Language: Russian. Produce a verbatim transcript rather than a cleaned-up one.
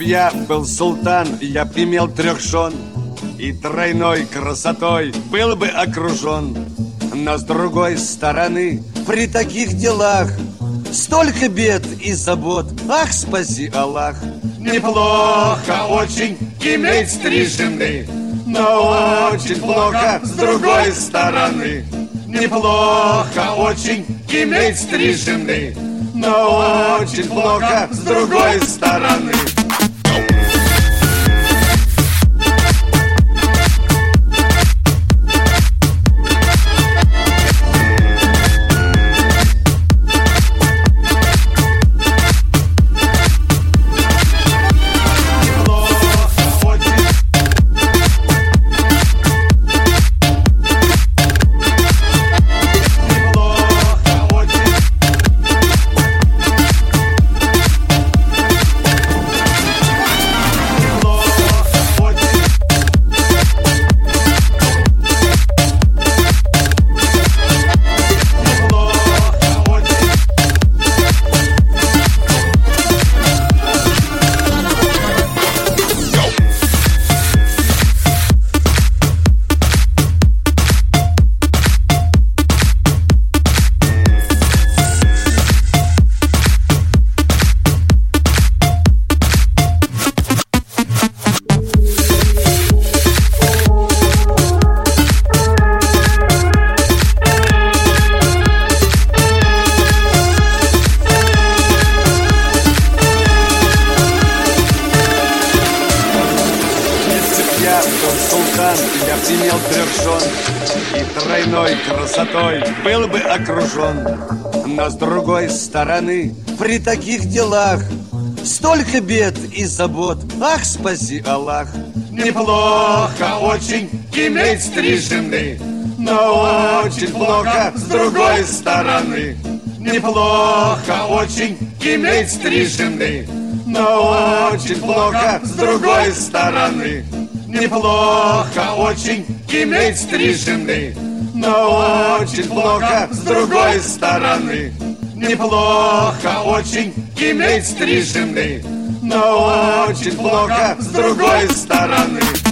я был султан, я б имел трех жен, и тройной красотой был бы окружен. Но с другой стороны, при таких делах столько бед и забот, ах, спаси Аллах. Неплохо очень иметь три жены, но очень плохо с другой стороны. Неплохо очень иметь три жены, но очень плохо с другой стороны. Я был султан, я б имел трех жен, и тройной красотой был бы окружен. Но с другой стороны, при таких делах столько бед и забот, ах, спаси Аллах. Неплохо очень иметь три жены, но очень плохо с другой стороны. Неплохо очень иметь три жены, но очень плохо с другой стороны. Неплохо очень иметь три жены, но очень плохо с другой стороны. Неплохо очень иметь три жены, но очень плохо с другой стороны.